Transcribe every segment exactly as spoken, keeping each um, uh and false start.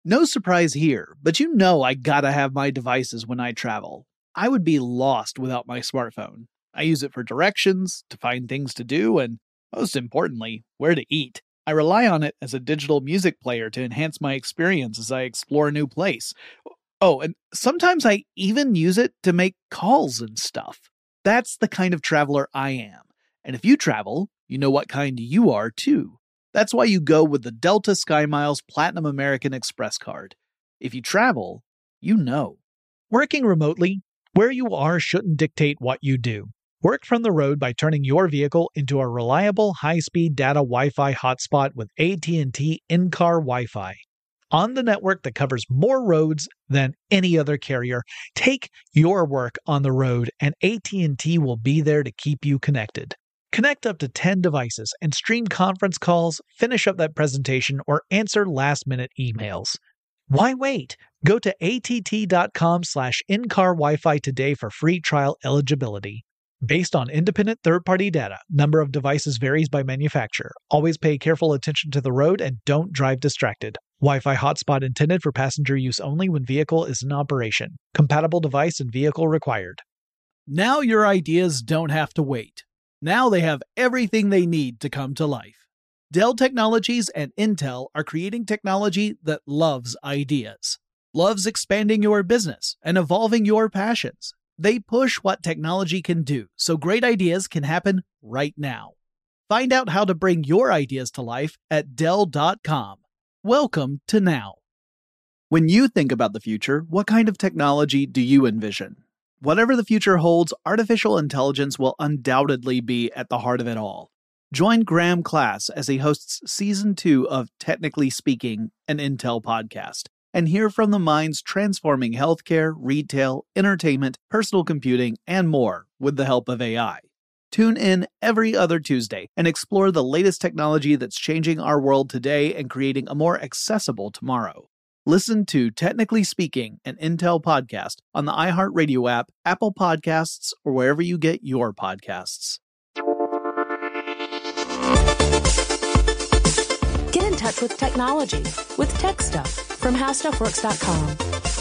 No surprise here, but you know I gotta have my devices when I travel. I would be lost without my smartphone. I use it for directions, to find things to do, and most importantly, where to eat. I rely on it as a digital music player to enhance my experience as I explore a new place. Oh, and sometimes I even use it to make calls and stuff. That's the kind of traveler I am. And if you travel, you know what kind you are too. That's why you go with the Delta SkyMiles Platinum American Express card. If you travel, you know. Working remotely, where you are shouldn't dictate what you do. Work from the road by turning your vehicle into a reliable high-speed data Wi-Fi hotspot with A T and T in-car Wi-Fi. On the network that covers more roads than any other carrier, take your work on the road and A T and T will be there to keep you connected. Connect up to ten devices and stream conference calls, finish up that presentation, or answer last-minute emails. Why wait? Go to att.com slash in-car Wi-Fi today for free trial eligibility. Based on independent third-party data, number of devices varies by manufacturer. Always pay careful attention to the road and don't drive distracted. Wi-Fi hotspot intended for passenger use only when vehicle is in operation. Compatible device and vehicle required. Now your ideas don't have to wait. Now they have everything they need to come to life. Dell Technologies and Intel are creating technology that loves ideas, loves expanding your business and evolving your passions. They push what technology can do, so great ideas can happen right now. Find out how to bring your ideas to life at Dell dot com. Welcome to now. When you think about the future, what kind of technology do you envision? Whatever the future holds, artificial intelligence will undoubtedly be at the heart of it all. Join Graham Class as he hosts Season two of Technically Speaking, an Intel podcast, and hear from the minds transforming healthcare, retail, entertainment, personal computing, and more with the help of A I. Tune in every other Tuesday and explore the latest technology that's changing our world today and creating a more accessible tomorrow. Listen to Technically Speaking, an Intel podcast on the iHeartRadio app, Apple Podcasts, or wherever you get your podcasts. Get in touch with technology with Tech Stuff from how stuff works dot com.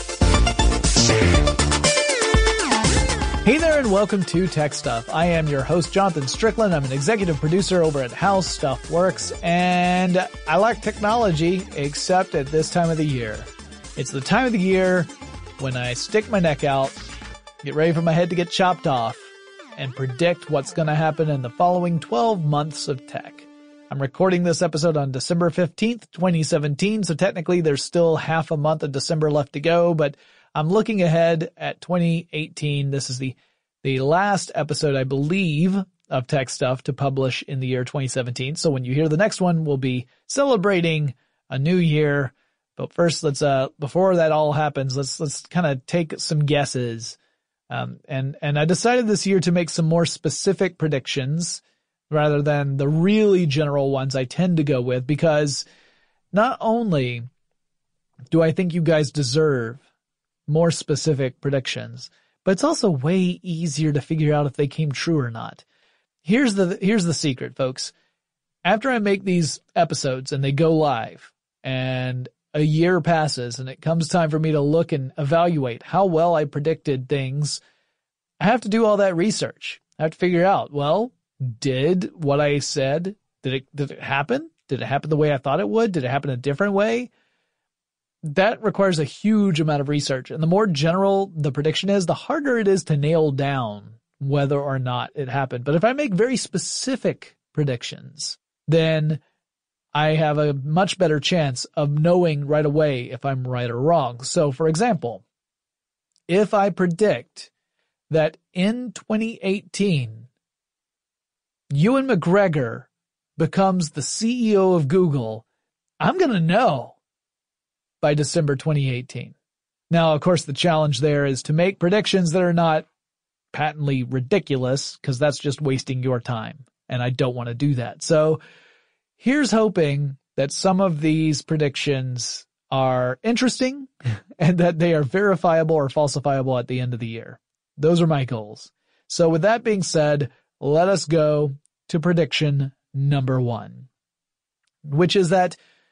Hey there and welcome to Tech Stuff. I am your host, Jonathan Strickland. I'm an executive producer over at How Stuff Works, and I like technology except at this time of the year. It's the time of the year when I stick my neck out, get ready for my head to get chopped off, and predict what's going to happen in the following twelve months of tech. I'm recording this episode on December fifteenth, twenty seventeen, so technically there's still half a month of December left to go, but I'm looking ahead at twenty eighteen. This is the, the last episode, I believe, of Tech Stuff to publish in the year twenty seventeen. So when you hear the next one, we'll be celebrating a new year. But first, let's, uh, before that all happens, let's, let's kind of take some guesses. Um, and, and I decided this year to make some more specific predictions rather than the really general ones I tend to go with, because not only do I think you guys deserve more specific predictions, but it's also way easier to figure out if they came true or not. Here's the, here's the secret, folks. After I make these episodes and they go live and a year passes and it comes time for me to look and evaluate how well I predicted things, I have to do all that research. I have to figure out, well, did what I said, did it, did it happen? Did it happen the way I thought it would? Did it happen a different way? That requires a huge amount of research. And the more general the prediction is, the harder it is to nail down whether or not it happened. But if I make very specific predictions, then I have a much better chance of knowing right away if I'm right or wrong. So, for example, if I predict that in twenty eighteen, Ewan McGregor becomes the C E O of Google, I'm going to know by December twenty eighteen. Now, of course, the challenge there is to make predictions that are not patently ridiculous, because that's just wasting your time, and I don't want to do that. So here's hoping that some of these predictions are interesting and that they are verifiable or falsifiable at the end of the year. Those are my goals. So with that being said, let us go to prediction number one, which is that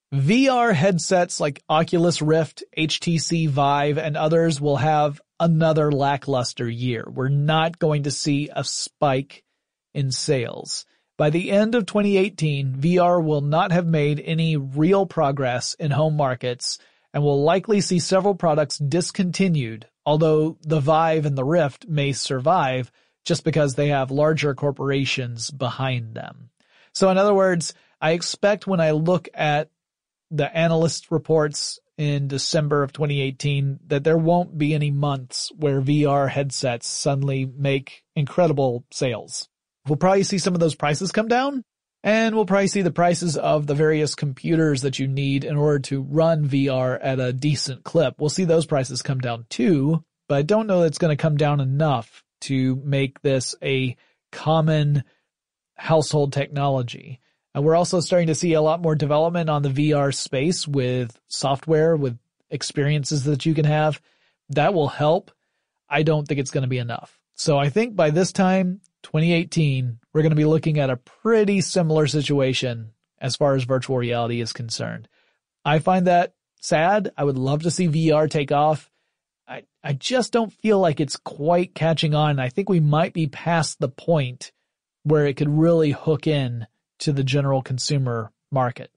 V R headsets like Oculus Rift, H T C Vive, and others will have another lackluster year. We're not going to see a spike in sales. By the end of twenty eighteen, V R will not have made any real progress in home markets and will likely see several products discontinued, although the Vive and the Rift may survive just because they have larger corporations behind them. So in other words, I expect when I look at the analyst reports in December of twenty eighteen that there won't be any months where V R headsets suddenly make incredible sales. We'll probably see some of those prices come down, and we'll probably see the prices of the various computers that you need in order to run V R at a decent clip. We'll see those prices come down too, but I don't know that it's going to come down enough to make this a common household technology. And we're also starting to see a lot more development on the V R space with software, with experiences that you can have. That will help. I don't think it's going to be enough. So I think by this time, twenty eighteen, we're going to be looking at a pretty similar situation as far as virtual reality is concerned. I find that sad. I would love to see V R take off. I, I just don't feel like it's quite catching on. I think we might be past the point where it could really hook in to the general consumer market.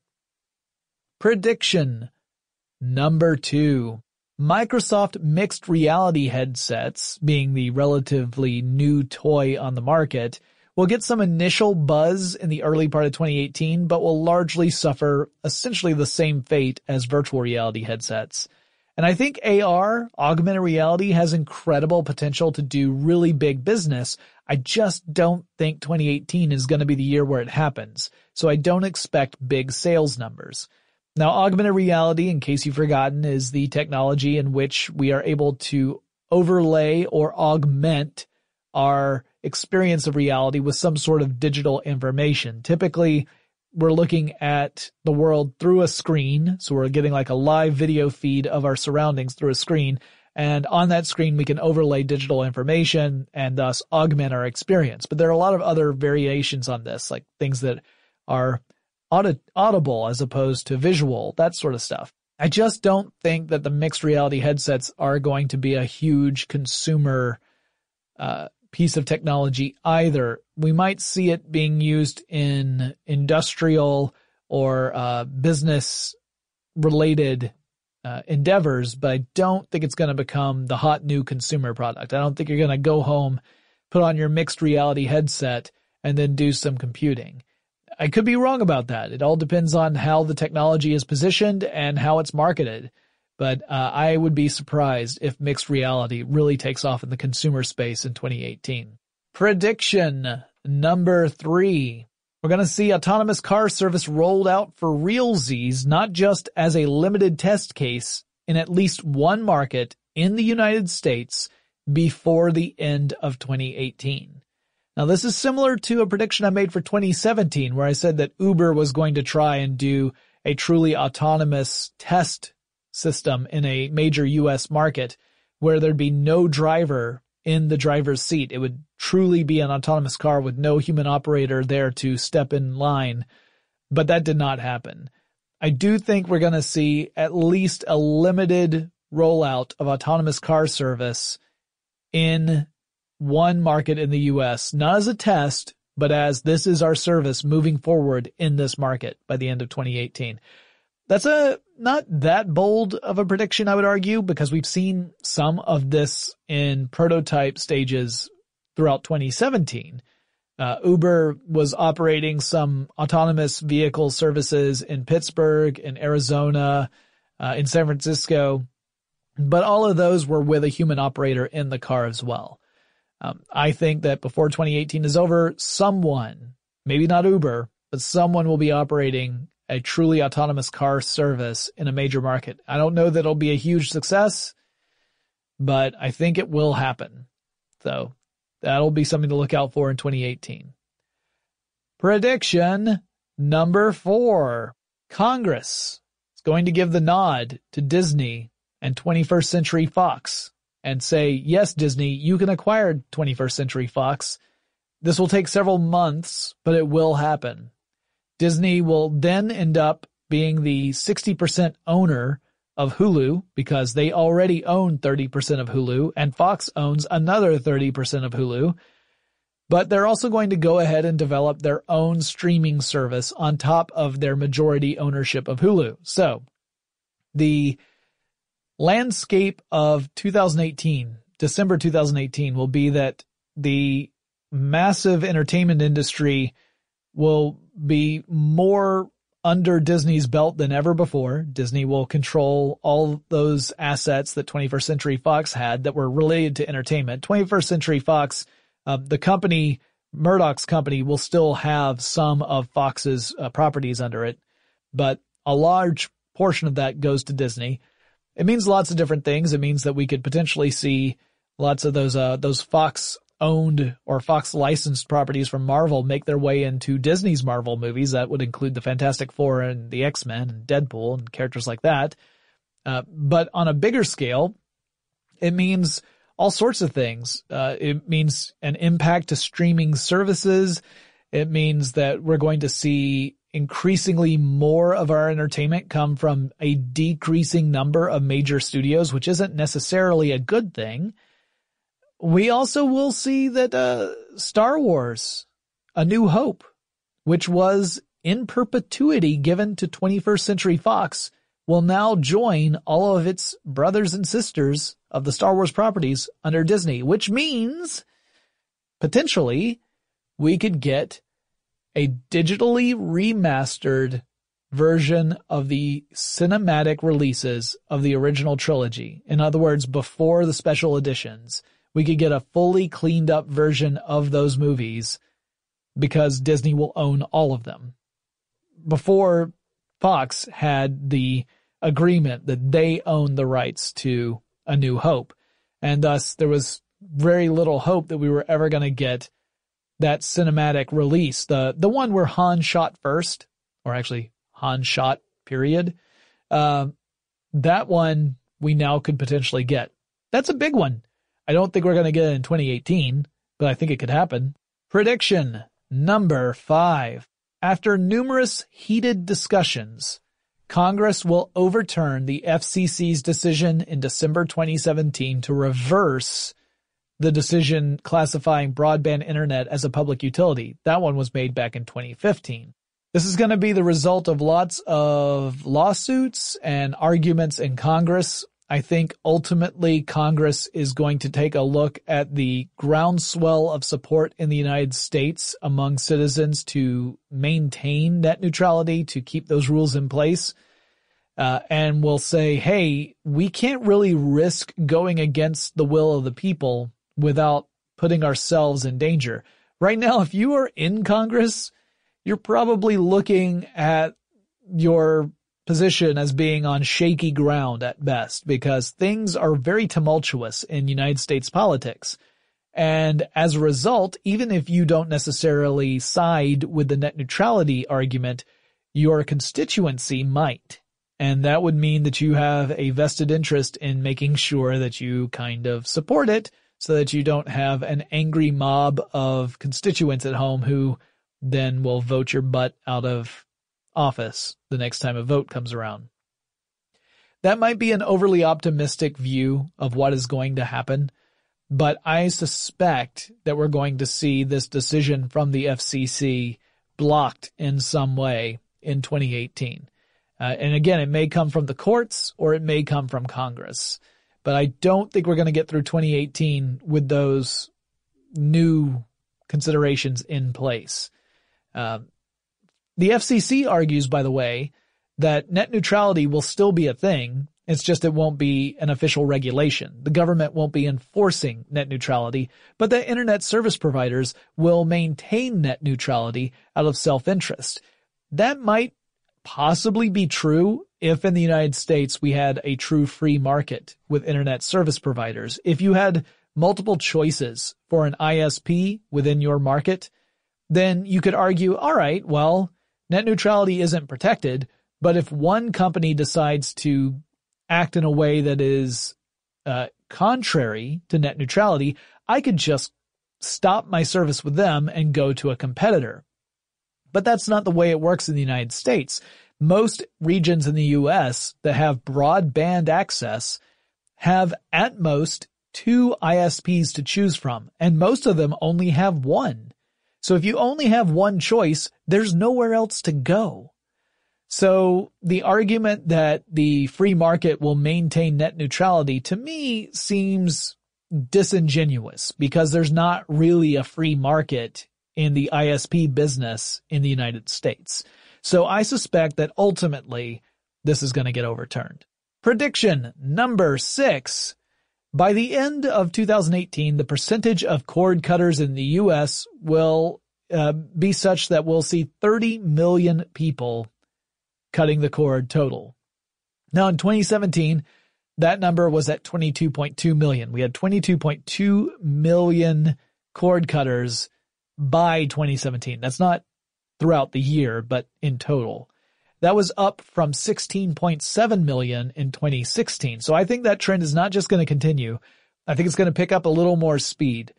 Prediction number two. Microsoft mixed reality headsets, being the relatively new toy on the market, will get some initial buzz in the early part of twenty eighteen, but will largely suffer essentially the same fate as virtual reality headsets. And I think A R, augmented reality, has incredible potential to do really big business. I just don't think twenty eighteen is going to be the year where it happens, so I don't expect big sales numbers. Now, augmented reality, in case you've forgotten, is the technology in which we are able to overlay or augment our experience of reality with some sort of digital information. Typically, we're looking at the world through a screen, so we're getting like a live video feed of our surroundings through a screen, and on that screen we can overlay digital information and thus augment our experience. But there are a lot of other variations on this, like things that are audit- audible as opposed to visual, that sort of stuff. I just don't think that the mixed reality headsets are going to be a huge consumer uh piece of technology either. We might see it being used in industrial or uh business related uh endeavors, but I don't think it's going to become the hot new consumer product. I don't think you're going to go home, put on your mixed reality headset, and then do some computing. I could be wrong about that. It all depends on how the technology is positioned and how it's marketed. But uh, I would be surprised if mixed reality really takes off in the consumer space in twenty eighteen. Prediction number three. We're going to see autonomous car service rolled out for realsies, not just as a limited test case in at least one market in the United States before the end of twenty eighteen. Now, this is similar to a prediction I made for twenty seventeen, where I said that Uber was going to try and do a truly autonomous test system in a major U S market where there'd be no driver in the driver's seat. It would truly be an autonomous car with no human operator there to step in line. But that did not happen. I do think we're going to see at least a limited rollout of autonomous car service in one market in the U S, not as a test, but as this is our service moving forward in this market by the end of twenty eighteen. That's a not that bold of a prediction, I would argue, because we've seen some of this in prototype stages throughout twenty seventeen. Uh, Uber was operating some autonomous vehicle services in Pittsburgh, in Arizona, uh, in San Francisco, but all of those were with a human operator in the car as well. Um, I think that before twenty eighteen is over, someone, maybe not Uber, but someone will be operating a truly autonomous car service in a major market. I don't know that it'll be a huge success, but I think it will happen. So that'll be something to look out for in twenty eighteen. Prediction number four. Congress is going to give the nod to Disney and twenty-first Century Fox and say, yes, Disney, you can acquire twenty-first Century Fox. This will take several months, but it will happen. Disney will then end up being the sixty percent owner of Hulu, because they already own thirty percent of Hulu, and Fox owns another thirty percent of Hulu. But they're also going to go ahead and develop their own streaming service on top of their majority ownership of Hulu. So the landscape of two thousand eighteen, December two thousand eighteen, will be that the massive entertainment industry will be more under Disney's belt than ever before. Disney will control all those assets that twenty-first Century Fox had that were related to entertainment. twenty-first Century Fox, uh, the company, Murdoch's company, will still have some of Fox's uh, properties under it, but a large portion of that goes to Disney. It means lots of different things. It means that we could potentially see lots of those, uh, those Fox owned or Fox licensed properties from Marvel make their way into Disney's Marvel movies. That would include the Fantastic Four and the X-Men and Deadpool and characters like that. Uh, but on a bigger scale, it means all sorts of things. Uh, it means an impact to streaming services. It means that we're going to see increasingly more of our entertainment come from a decreasing number of major studios, which isn't necessarily a good thing. We also will see that uh, Star Wars, A New Hope, which was in perpetuity given to twenty-first Century Fox, will now join all of its brothers and sisters of the Star Wars properties under Disney, which means potentially we could get a digitally remastered version of the cinematic releases of the original trilogy. In other words, before the special editions, we could get a fully cleaned up version of those movies because Disney will own all of them. Before, Fox had the agreement that they own the rights to A New Hope, and thus there was very little hope that we were ever going to get that cinematic release, the the one where Han shot first, or actually Han shot, period. Uh, that one we now could potentially get. That's a big one. I don't think we're going to get it in twenty eighteen, but I think it could happen. Prediction number five. After numerous heated discussions, Congress will overturn the F C C's decision in December twenty seventeen to reverse the decision classifying broadband internet as a public utility. That one was made back in twenty fifteen. This is going to be the result of lots of lawsuits and arguments in Congress. I think ultimately Congress is going to take a look at the groundswell of support in the United States among citizens to maintain net neutrality, to keep those rules in place, uh, and will say, hey, we can't really risk going against the will of the people without putting ourselves in danger. Right now, if you are in Congress, you're probably looking at your position as being on shaky ground at best, because things are very tumultuous in United States politics. And as a result, even if you don't necessarily side with the net neutrality argument, your constituency might. And that would mean that you have a vested interest in making sure that you kind of support it, so that you don't have an angry mob of constituents at home who then will vote your butt out of office the next time a vote comes around. That might be an overly optimistic view of what is going to happen, but I suspect that we're going to see this decision from the F C C blocked in some way in twenty eighteen. Uh, and again, it may come from the courts or it may come from Congress. But I don't think we're going to get through twenty eighteen with those new considerations in place. Uh, the F C C argues, by the way, that net neutrality will still be a thing. It's just it won't be an official regulation. The government won't be enforcing net neutrality, but the internet service providers will maintain net neutrality out of self-interest. That might possibly be true if in the United States we had a true free market with internet service providers. If you had multiple choices for an I S P within your market, then you could argue, all right, well, net neutrality isn't protected, but if one company decides to act in a way that is uh, contrary to net neutrality, I could just stop my service with them and go to a competitor. But that's not the way it works in the United States. Most regions in the U S that have broadband access have at most two I S Ps to choose from, and most of them only have one. So if you only have one choice, there's nowhere else to go. So the argument that the free market will maintain net neutrality to me seems disingenuous, because there's not really a free market in the I S P business in the United States. So I suspect that ultimately this is going to get overturned. Prediction number six. By the end of two thousand eighteen, the percentage of cord cutters in the U S will uh, be such that we'll see thirty million people cutting the cord total. Now in twenty seventeen, that number was at twenty-two point two million. We had twenty-two point two million cord cutters by twenty seventeen. That's not throughout the year, but in total. That was up from sixteen point seven million in twenty sixteen. So I think that trend is not just going to continue. I think it's going to pick up a little more speed.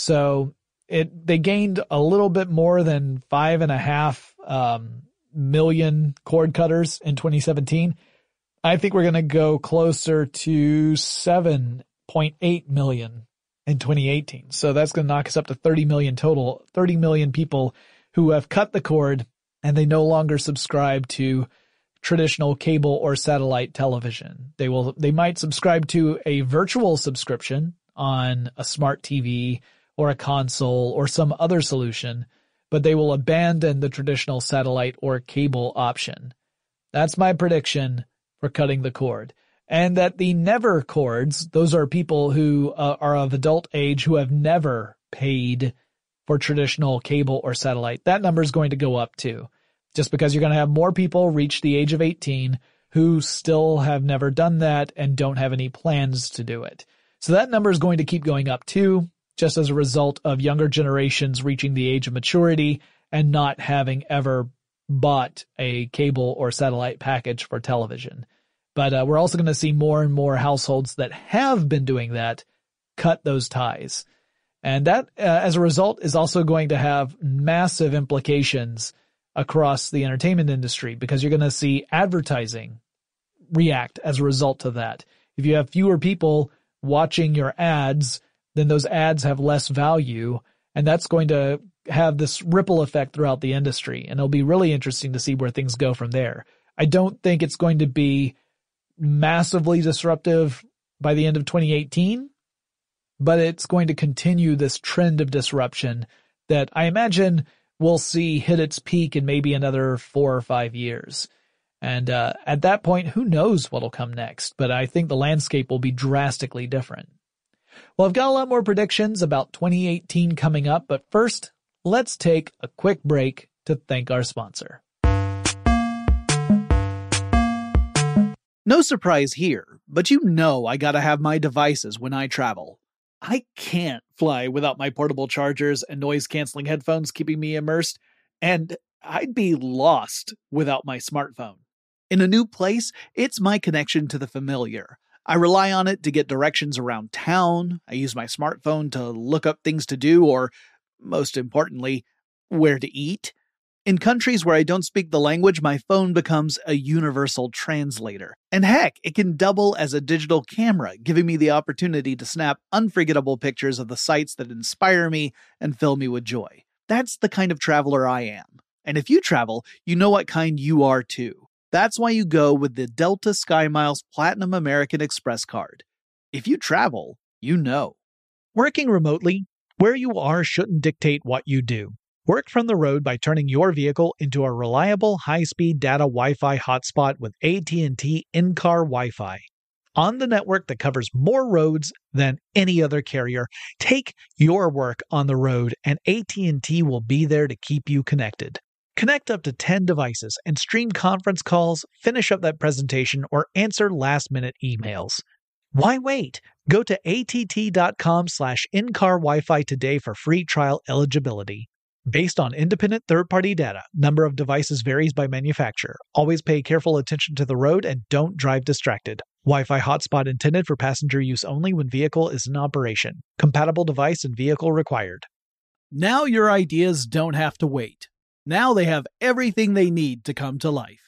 So it, they gained a little bit more than five and a half, um, million cord cutters in twenty seventeen. I think we're going to go closer to seven point eight million in twenty eighteen. So that's going to knock us up to thirty million total, thirty million people who have cut the cord and they no longer subscribe to traditional cable or satellite television. They will, they might subscribe to a virtual subscription on a smart T V or a console or some other solution, but they will abandon the traditional satellite or cable option. That's my prediction for cutting the cord. And that the never cords, those are people who uh, are of adult age who have never paid for traditional cable or satellite. That number is going to go up too, just because you're going to have more people reach the age of eighteen who still have never done that and don't have any plans to do it. So that number is going to keep going up too, just as a result of younger generations reaching the age of maturity and not having ever bought a cable or satellite package for television. But uh, we're also going to see more and more households that have been doing that cut those ties. And that, uh, as a result, is also going to have massive implications across the entertainment industry, because you're going to see advertising react as a result to that. If you have fewer people watching your ads, then those ads have less value, and that's going to have this ripple effect throughout the industry. And it'll be really interesting to see where things go from there. I don't think it's going to be massively disruptive by the end of twenty eighteen, but it's going to continue this trend of disruption that I imagine we'll see hit its peak in maybe another four or five years. And uh, at that point, who knows what'll come next, but I think the landscape will be drastically different. Well, I've got a lot more predictions about twenty eighteen coming up, but first, let's take a quick break to thank our sponsor. No surprise here, but you know I gotta have my devices when I travel. I can't fly without my portable chargers and noise-canceling headphones keeping me immersed, and I'd be lost without my smartphone. In a new place, it's my connection to the familiar. I rely on it to get directions around town, I use my smartphone to look up things to do, or, most importantly, where to eat. In countries where I don't speak the language, my phone becomes a universal translator. And heck, it can double as a digital camera, giving me the opportunity to snap unforgettable pictures of the sights that inspire me and fill me with joy. That's the kind of traveler I am. And if you travel, you know what kind you are too. That's why you go with the Delta SkyMiles Platinum American Express card. If you travel, you know. Working remotely, where you are shouldn't dictate what you do. Work from the road by turning your vehicle into a reliable high-speed data Wi-Fi hotspot with A T and T in-car Wi-Fi. On the network that covers more roads than any other carrier, take your work on the road and A T and T will be there to keep you connected. Connect up to ten devices and stream conference calls, finish up that presentation, or answer last-minute emails. Why wait? Go to att.com slash in-car Wi-Fi today for free trial eligibility. Based on independent third-party data, number of devices varies by manufacturer. Always pay careful attention to the road and don't drive distracted. Wi-Fi hotspot intended for passenger use only when vehicle is in operation. Compatible device and vehicle required. Now your ideas don't have to wait. Now they have everything they need to come to life.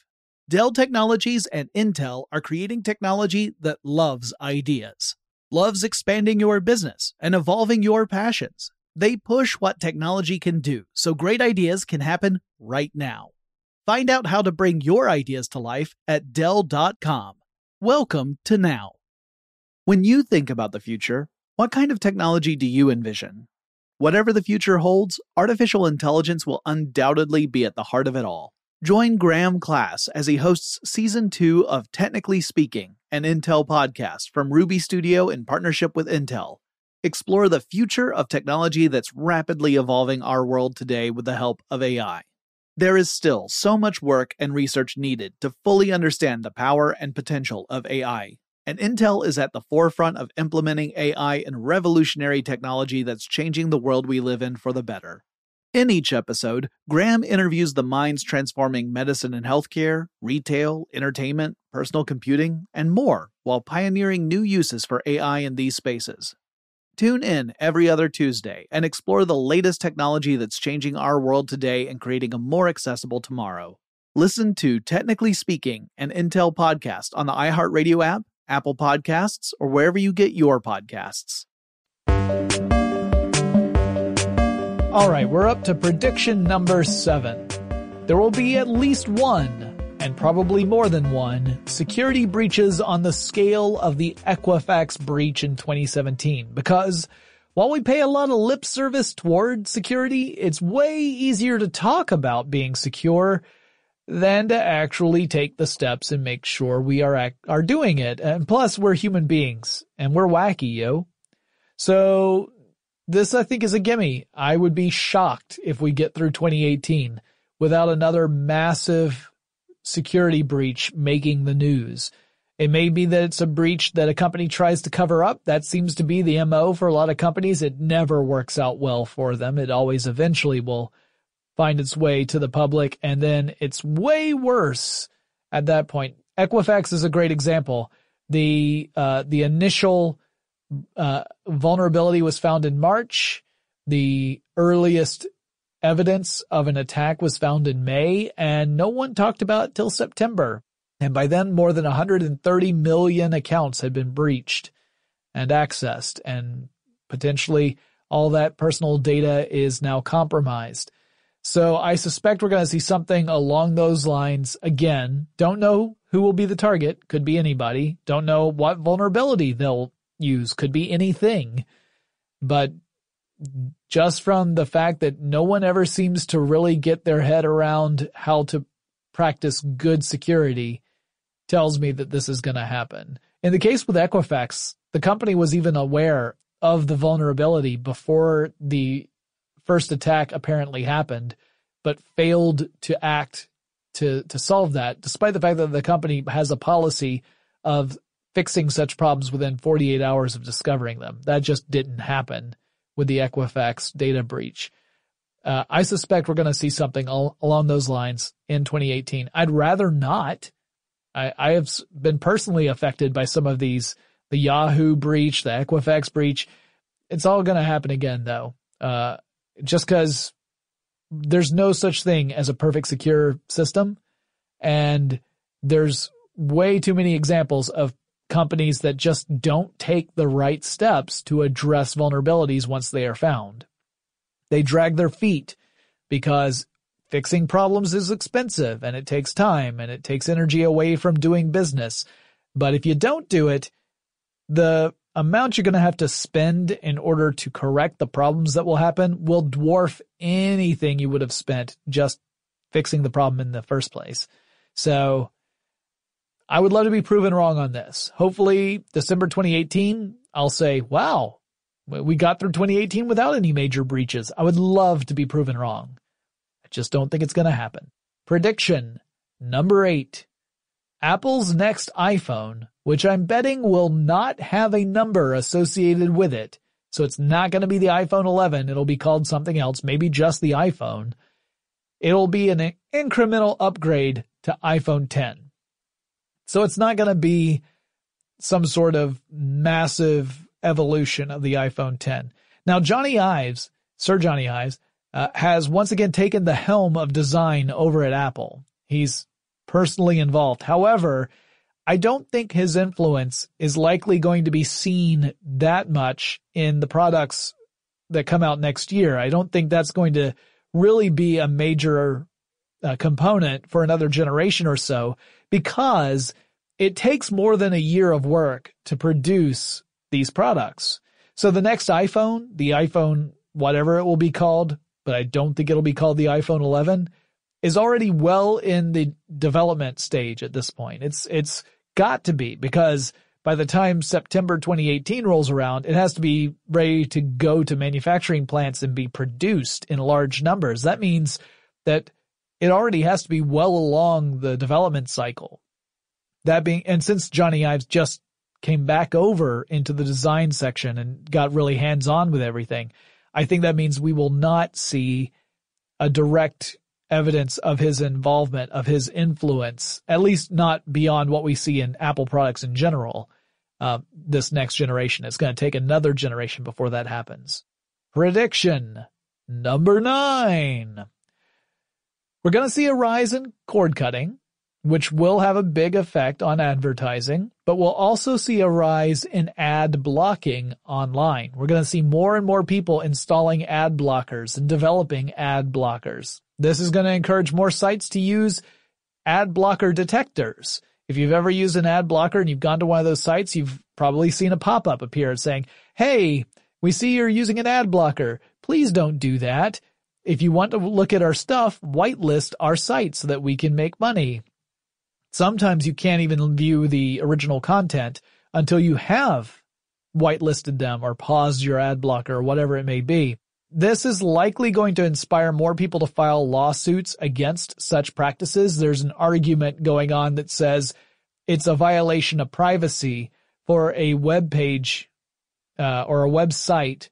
Dell Technologies and Intel are creating technology that loves ideas, loves expanding your business and evolving your passions. They push what technology can do so great ideas can happen right now. Find out how to bring your ideas to life at Dell dot com. Welcome to Now. When you think about the future, what kind of technology do you envision? Whatever the future holds, artificial intelligence will undoubtedly be at the heart of it all. Join Graham Class as he hosts Season two of Technically Speaking, an Intel podcast from Ruby Studio in partnership with Intel. Explore the future of technology that's rapidly evolving our world today with the help of A I. There is still so much work and research needed to fully understand the power and potential of A I, and Intel is at the forefront of implementing A I in revolutionary technology that's changing the world we live in for the better. In each episode, Graham interviews the minds transforming medicine and healthcare, retail, entertainment, personal computing, and more, while pioneering new uses for A I in these spaces. Tune in every other Tuesday and explore the latest technology that's changing our world today and creating a more accessible tomorrow. Listen to Technically Speaking, an Intel podcast on the iHeartRadio app, Apple Podcasts, or wherever you get your podcasts. All right, we're up to prediction number seven. There will be at least one, and probably more than one, security breaches on the scale of the Equifax breach in twenty seventeen. Because while we pay a lot of lip service toward security, it's way easier to talk about being secure than to actually take the steps and make sure we are act- are doing it. And plus, we're human beings, and we're wacky, yo. So this, I think, is a gimme. I would be shocked if we get through twenty eighteen without another massive security breach making the news. It may be that it's a breach that a company tries to cover up. That seems to be the M O for a lot of companies. It never works out well for them. It always eventually will find its way to the public, and then it's way worse at that point. Equifax is a great example. The uh the initial uh vulnerability was found in March. The earliest evidence of an attack was found in May, and no one talked about it till September. And by then, more than one hundred thirty million accounts had been breached and accessed, and potentially all that personal data is now compromised. So I suspect we're going to see something along those lines again. Don't know who will be the target. Could be anybody. Don't know what vulnerability they'll use. Could be anything. But just from the fact that no one ever seems to really get their head around how to practice good security tells me that this is going to happen. In the case with Equifax, the company was even aware of the vulnerability before the first attack apparently happened, but failed to act to, to solve that, despite the fact that the company has a policy of fixing such problems within forty-eight hours of discovering them. That just didn't happen with the Equifax data breach. Uh, I suspect we're going to see something al- along those lines in twenty eighteen. I'd rather not. I, I have been personally affected by some of these, the Yahoo breach, the Equifax breach. It's all going to happen again, though. Uh, just because there's no such thing as a perfect secure system, and there's way too many examples of companies that just don't take the right steps to address vulnerabilities once they are found. They drag their feet because fixing problems is expensive and it takes time and it takes energy away from doing business. But if you don't do it, the amount you're going to have to spend in order to correct the problems that will happen will dwarf anything you would have spent just fixing the problem in the first place. So I would love to be proven wrong on this. Hopefully December twenty eighteen, I'll say, wow, we got through twenty eighteen without any major breaches. I would love to be proven wrong. I just don't think it's going to happen. Prediction number eight. Apple's next iPhone, which I'm betting will not have a number associated with it. So it's not going to be the iPhone eleven. It'll be called something else, maybe just the iPhone. It'll be an incremental upgrade to iPhone ten. So it's not going to be some sort of massive evolution of the iPhone ten. Now, Johnny Ives, Sir Johnny Ives, uh, has once again taken the helm of design over at Apple. He's personally involved. However, I don't think his influence is likely going to be seen that much in the products that come out next year. I don't think that's going to really be a major uh, component for another generation or so, because it takes more than a year of work to produce these products. So the next iPhone, the iPhone, whatever it will be called, but I don't think it'll be called the iPhone eleven, is already well in the development stage at this point. It's, it's got to be, because by the time September twenty eighteen rolls around, it has to be ready to go to manufacturing plants and be produced in large numbers. That means that it already has to be well along the development cycle. That being, and since Johnny Ives just came back over into the design section and got really hands-on with everything, I think that means we will not see a direct evidence of his involvement, of his influence, at least not beyond what we see in Apple products in general. Uh, this next generation. It's going to take another generation before that happens. Prediction number nine. We're going to see a rise in cord cutting, which will have a big effect on advertising, but we'll also see a rise in ad blocking online. We're going to see more and more people installing ad blockers and developing ad blockers. This is going to encourage more sites to use ad blocker detectors. If you've ever used an ad blocker and you've gone to one of those sites, you've probably seen a pop-up appear saying, "Hey, we see you're using an ad blocker. Please don't do that. If you want to look at our stuff, whitelist our site so that we can make money." Sometimes you can't even view the original content until you have whitelisted them or paused your ad blocker or whatever it may be. This is likely going to inspire more people to file lawsuits against such practices. There's an argument going on that says it's a violation of privacy for a web page uh, or a website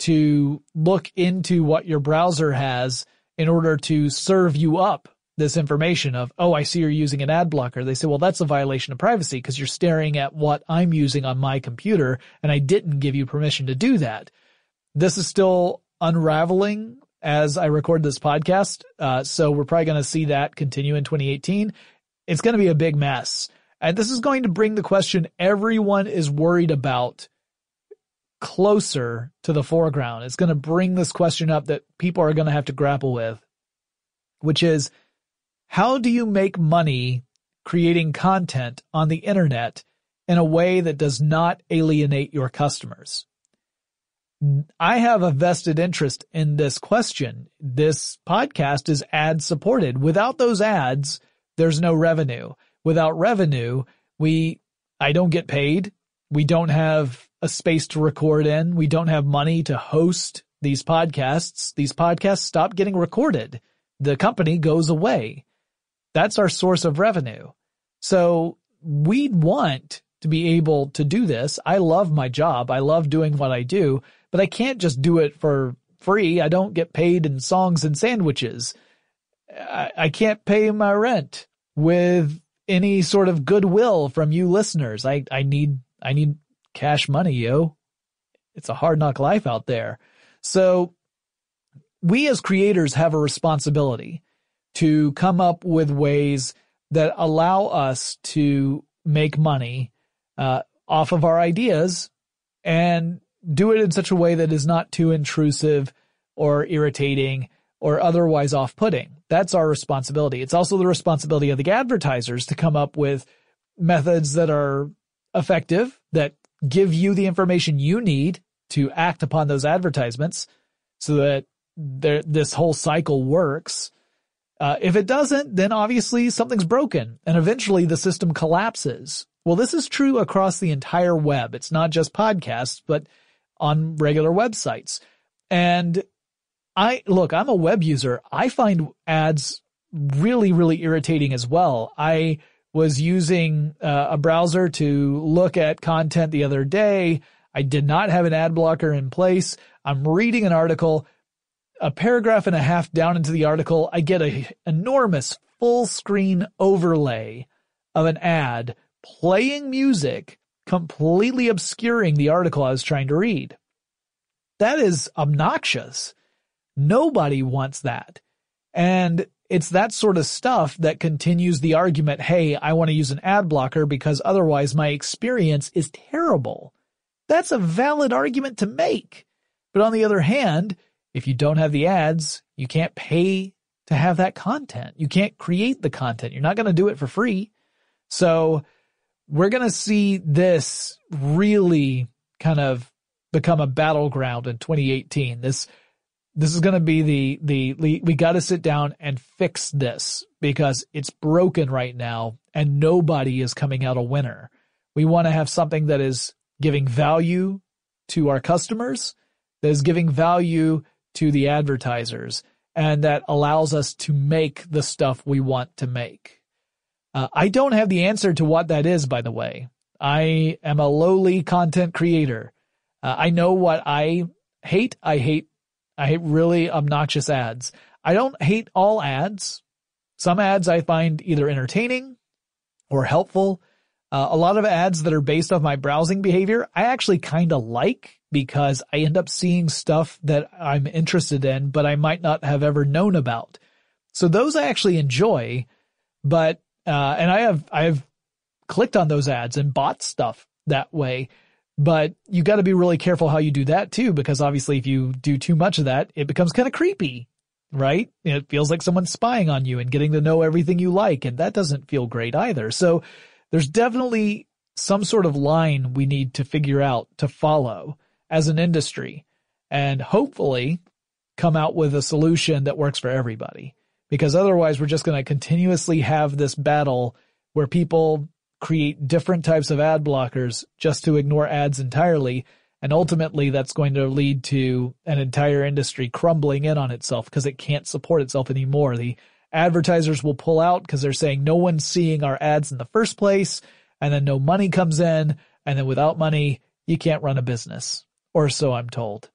to look into what your browser has in order to serve you up this information of, "Oh, I see you're using an ad blocker." They say, well, that's a violation of privacy because you're staring at what I'm using on my computer and I didn't give you permission to do that. This is still unraveling as I record this podcast. Uh, so we're probably going to see that continue in twenty eighteen. It's going to be a big mess. And this is going to bring the question everyone is worried about closer to the foreground. It's going to bring this question up that people are going to have to grapple with, which is, how do you make money creating content on the internet in a way that does not alienate your customers? I have a vested interest in this question. This podcast is ad supported. Without those ads, there's no revenue. Without revenue, we, I don't get paid. We don't have a space to record in. We don't have money to host these podcasts. These podcasts stop getting recorded. The company goes away. That's our source of revenue. So we want to be able to do this. I love my job. I love doing what I do, but I can't just do it for free. I don't get paid in songs and sandwiches. I, I can't pay my rent with any sort of goodwill from you listeners. I, I need, I need cash money, yo. It's a hard knock life out there. So we as creators have a responsibility to come up with ways that allow us to make money uh, off of our ideas and do it in such a way that is not too intrusive or irritating or otherwise off-putting. That's our responsibility. It's also the responsibility of the advertisers to come up with methods that are effective, that give you the information you need to act upon those advertisements so that there, this whole cycle works. Uh, if it doesn't, then obviously something's broken and eventually the system collapses. Well, this is true across the entire web. It's not just podcasts, but on regular websites. And I, look, I'm a web user. I find ads really, really irritating as well. I was using uh, a browser to look at content the other day. I did not have an ad blocker in place. I'm reading an article. A paragraph and a half down into the article, I get an enormous full screen overlay of an ad playing music, completely obscuring the article I was trying to read. That is obnoxious. Nobody wants that. And it's that sort of stuff that continues the argument, hey, I want to use an ad blocker because otherwise my experience is terrible. That's a valid argument to make. But on the other hand, if you don't have the ads, you can't pay to have that content. You can't create the content. You're not going to do it for free. So we're going to see this really kind of become a battleground in twenty eighteen. This This is going to be the, the, the we got to sit down and fix this because it's broken right now and nobody is coming out a winner. We want to have something that is giving value to our customers, that is giving value to the advertisers, and that allows us to make the stuff we want to make. Uh, I don't have the answer to what that is, by the way. I am a lowly content creator. Uh, I know what I hate. I hate I hate really obnoxious ads. I don't hate all ads. Some ads I find either entertaining or helpful. Uh, a lot of ads that are based off my browsing behavior, I actually kind of like because I end up seeing stuff that I'm interested in, but I might not have ever known about. So those I actually enjoy, but, uh, and I have, I have clicked on those ads and bought stuff that way. But you got to be really careful how you do that too, because obviously if you do too much of that, it becomes kind of creepy, right? It feels like someone's spying on you and getting to know everything you like, and that doesn't feel great either. So there's definitely some sort of line we need to figure out to follow as an industry and hopefully come out with a solution that works for everybody, because otherwise we're just going to continuously have this battle where people create different types of ad blockers just to ignore ads entirely. And ultimately that's going to lead to an entire industry crumbling in on itself because it can't support itself anymore. The advertisers will pull out because they're saying no one's seeing our ads in the first place. And then no money comes in. And then without money, you can't run a business. Or so I'm told.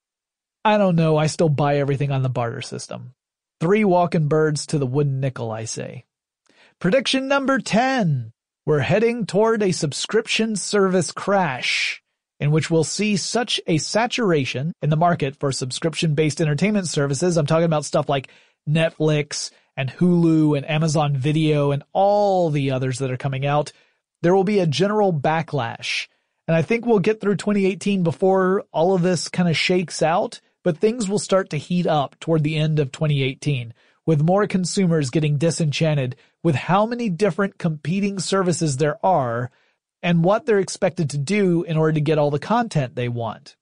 I don't know. I still buy everything on the barter system. Three walking birds to the wooden nickel, I say. Prediction number ten. We're heading toward a subscription service crash in which we'll see such a saturation in the market for subscription-based entertainment services. I'm talking about stuff like Netflix and Hulu and Amazon Video and all the others that are coming out. There will be a general backlash. And I think we'll get through twenty eighteen before all of this kind of shakes out, but things will start to heat up toward the end of twenty eighteen. With more consumers getting disenchanted with how many different competing services there are and what they're expected to do in order to get all the content they want.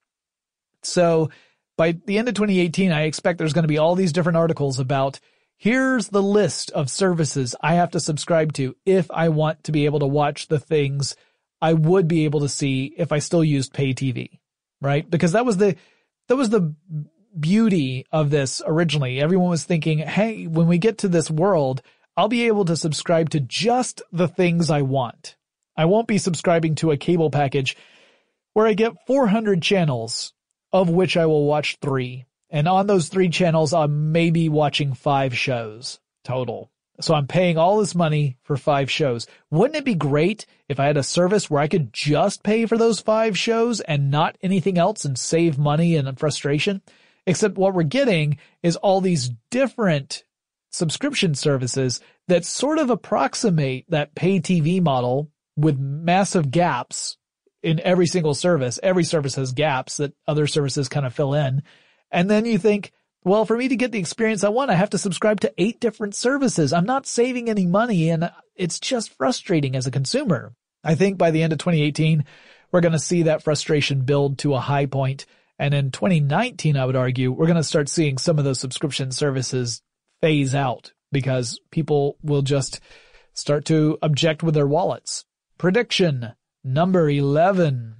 So by the end of twenty eighteen, I expect there's going to be all these different articles about here's the list of services I have to subscribe to if I want to be able to watch the things I would be able to see if I still used pay T V, right? Because that was the, that was the beauty of this originally. Everyone was thinking, hey, when we get to this world, I'll be able to subscribe to just the things I want. I won't be subscribing to a cable package where I get four hundred channels, of which I will watch three. And on those three channels, I'm maybe watching five shows total. So I'm paying all this money for five shows. Wouldn't it be great if I had a service where I could just pay for those five shows and not anything else and save money and frustration? Except what we're getting is all these different subscription services that sort of approximate that pay T V model with massive gaps in every single service. Every service has gaps that other services kind of fill in. And then you think, well, for me to get the experience I want, I have to subscribe to eight different services. I'm not saving any money, and it's just frustrating as a consumer. I think by the end of twenty eighteen, we're going to see that frustration build to a high point. And in twenty nineteen, I would argue, we're going to start seeing some of those subscription services phase out because people will just start to object with their wallets. Prediction number eleven.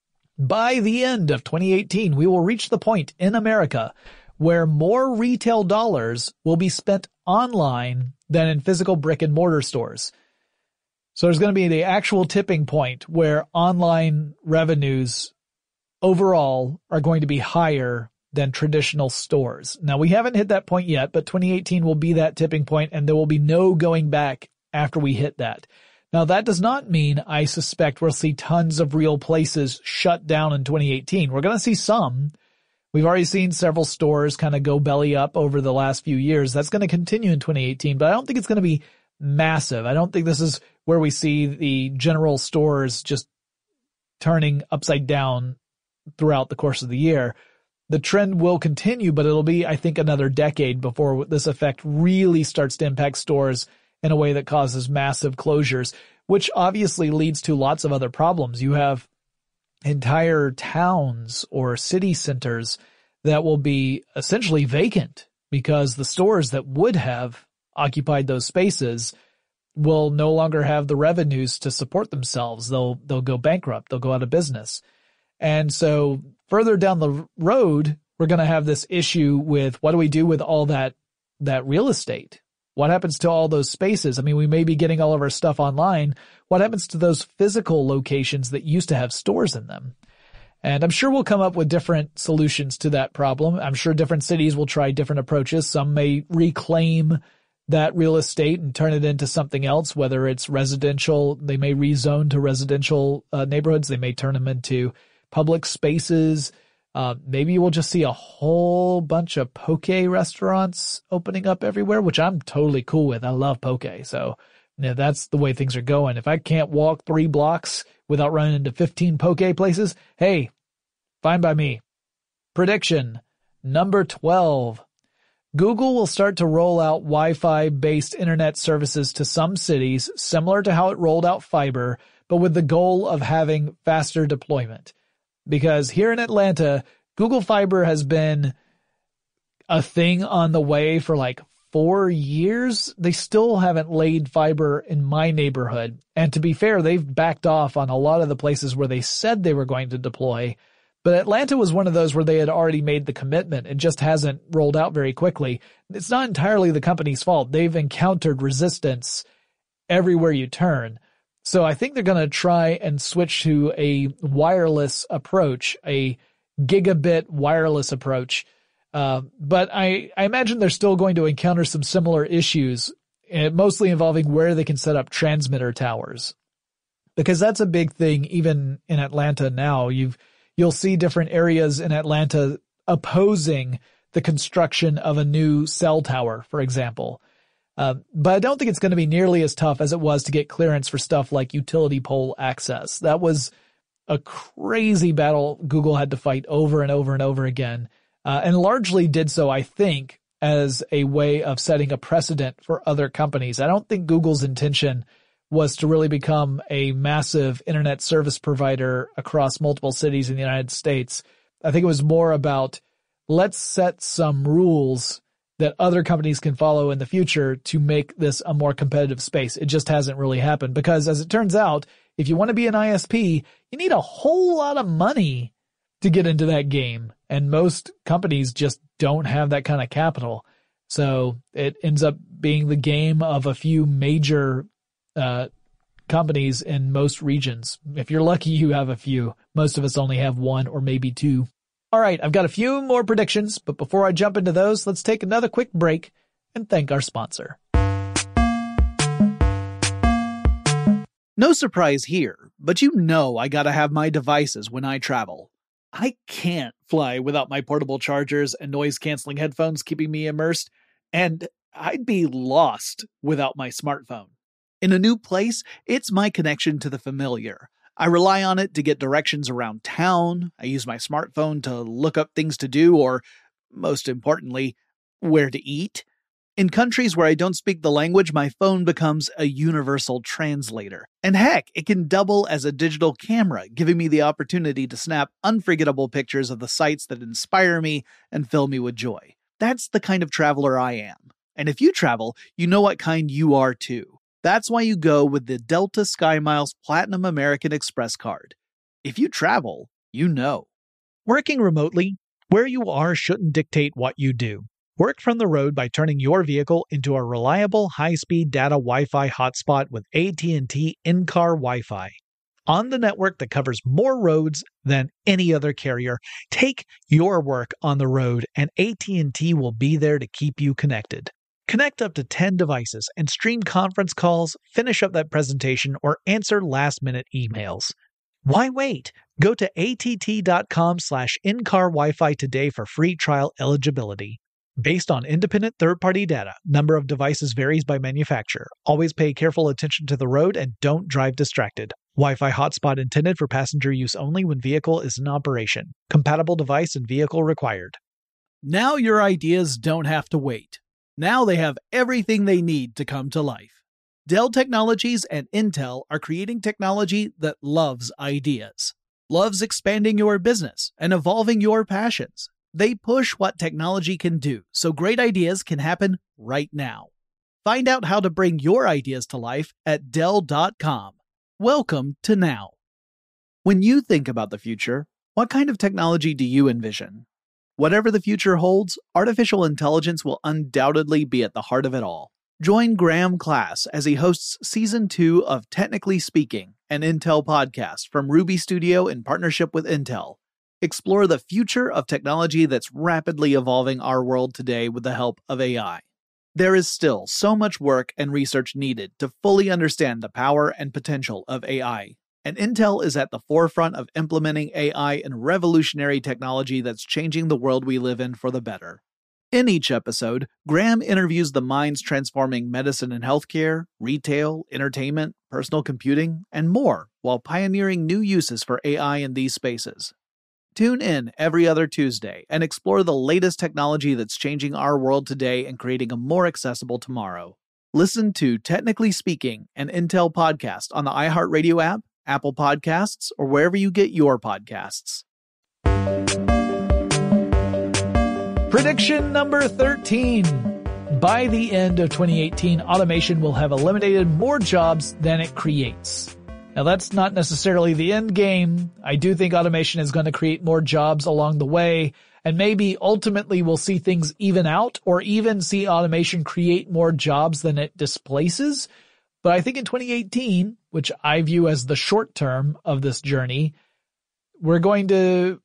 By the end of twenty eighteen, we will reach the point in America where more retail dollars will be spent online than in physical brick and mortar stores. So there's going to be the actual tipping point where online revenues overall are going to be higher than traditional stores. Now, we haven't hit that point yet, but twenty eighteen will be that tipping point, and there will be no going back after we hit that. Now, that does not mean I suspect we'll see tons of real places shut down in twenty eighteen. We're going to see some. We've already seen several stores kind of go belly up over the last few years. That's going to continue in twenty eighteen, but I don't think it's going to be massive. I don't think this is where we see the general stores just turning upside down throughout the course of the year. The trend will continue, but it'll be, I think, another decade before this effect really starts to impact stores in a way that causes massive closures, which obviously leads to lots of other problems. You have entire towns or city centers that will be essentially vacant because the stores that would have occupied those spaces will no longer have the revenues to support themselves. They'll, they'll go bankrupt. They'll go out of business. And so further down the road, we're going to have this issue with what do we do with all that, that real estate? What happens to all those spaces? I mean, we may be getting all of our stuff online. What happens to those physical locations that used to have stores in them? And I'm sure we'll come up with different solutions to that problem. I'm sure different cities will try different approaches. Some may reclaim that real estate and turn it into something else, whether it's residential. They may rezone to residential uh, neighborhoods. They may turn them into public spaces. Uh, maybe we'll just see a whole bunch of poke restaurants opening up everywhere, which I'm totally cool with. I love poke. So, you know, that's the way things are going. If I can't walk three blocks without running into fifteen poke places, hey, fine by me. Prediction number twelve. Google will start to roll out Wi-Fi based internet services to some cities, similar to how it rolled out fiber, but with the goal of having faster deployment. Because here in Atlanta, Google Fiber has been a thing on the way for like four years. They still haven't laid fiber in my neighborhood. And to be fair, they've backed off on a lot of the places where they said they were going to deploy. But Atlanta was one of those where they had already made the commitment. It just hasn't rolled out very quickly. It's not entirely the company's fault. They've encountered resistance everywhere you turn. So I think they're going to try and switch to a wireless approach, a gigabit wireless approach. Uh, but I, I imagine they're still going to encounter some similar issues, uh, mostly involving where they can set up transmitter towers. Because that's a big thing even in Atlanta now. You've You'll see different areas in Atlanta opposing the construction of a new cell tower, for example. Uh, but I don't think it's going to be nearly as tough as it was to get clearance for stuff like utility pole access. That was a crazy battle Google had to fight over and over and over again, uh, and largely did so, I think, as a way of setting a precedent for other companies. I don't think Google's intention was to really become a massive internet service provider across multiple cities in the United States. I think it was more about let's set some rules that other companies can follow in the future to make this a more competitive space. It just hasn't really happened because, as it turns out, if you want to be an I S P, you need a whole lot of money to get into that game. And most companies just don't have that kind of capital. So it ends up being the game of a few major uh companies in most regions. If you're lucky, you have a few. Most of us only have one or maybe two. All right, I've got a few more predictions, but before I jump into those, let's take another quick break and thank our sponsor. No surprise here, but you know I gotta have my devices when I travel. I can't fly without my portable chargers and noise-canceling headphones keeping me immersed, and I'd be lost without my smartphone. In a new place, it's my connection to the familiar. I rely on it to get directions around town. I use my smartphone to look up things to do or, most importantly, where to eat. In countries where I don't speak the language, my phone becomes a universal translator. And heck, it can double as a digital camera, giving me the opportunity to snap unforgettable pictures of the sights that inspire me and fill me with joy. That's the kind of traveler I am. And if you travel, you know what kind you are too. That's why you go with the Delta SkyMiles Platinum American Express card. If you travel, you know. Working remotely, where you are shouldn't dictate what you do. Work from the road by turning your vehicle into a reliable high-speed data Wi-Fi hotspot with A T and T in-car Wi-Fi. On the network that covers more roads than any other carrier, take your work on the road and A T and T will be there to keep you connected. Connect up to ten devices and stream conference calls, finish up that presentation, or answer last-minute emails. Why wait? Go to att.com slash in-car Wi-Fi today for free trial eligibility. Based on independent third-party data, number of devices varies by manufacturer. Always pay careful attention to the road and don't drive distracted. Wi-Fi hotspot intended for passenger use only when vehicle is in operation. Compatible device and vehicle required. Now your ideas don't have to wait. Now they have everything they need to come to life. Dell Technologies and Intel are creating technology that loves ideas. Loves expanding your business and evolving your passions. They push what technology can do so great ideas can happen right now. Find out how to bring your ideas to life at Dell dot com. Welcome to Now. When you think about the future, what kind of technology do you envision? Whatever the future holds, artificial intelligence will undoubtedly be at the heart of it all. Join Graham Class as he hosts Season two of Technically Speaking, an Intel podcast from Ruby Studio in partnership with Intel. Explore the future of technology that's rapidly evolving our world today with the help of A I. There is still so much work and research needed to fully understand the power and potential of A I, and Intel is at the forefront of implementing A I in revolutionary technology that's changing the world we live in for the better. In each episode, Graham interviews the minds transforming medicine and healthcare, retail, entertainment, personal computing, and more, while pioneering new uses for A I in these spaces. Tune in every other Tuesday and explore the latest technology that's changing our world today and creating a more accessible tomorrow. Listen to Technically Speaking, an Intel podcast on the iHeartRadio app, Apple Podcasts, or wherever you get your podcasts. Prediction number thirteen. By the end of twenty eighteen, automation will have eliminated more jobs than it creates. Now, that's not necessarily the end game. I do think automation is going to create more jobs along the way, and maybe ultimately we'll see things even out or even see automation create more jobs than it displaces. But I think in twenty eighteen, which I view as the short term of this journey, we're going to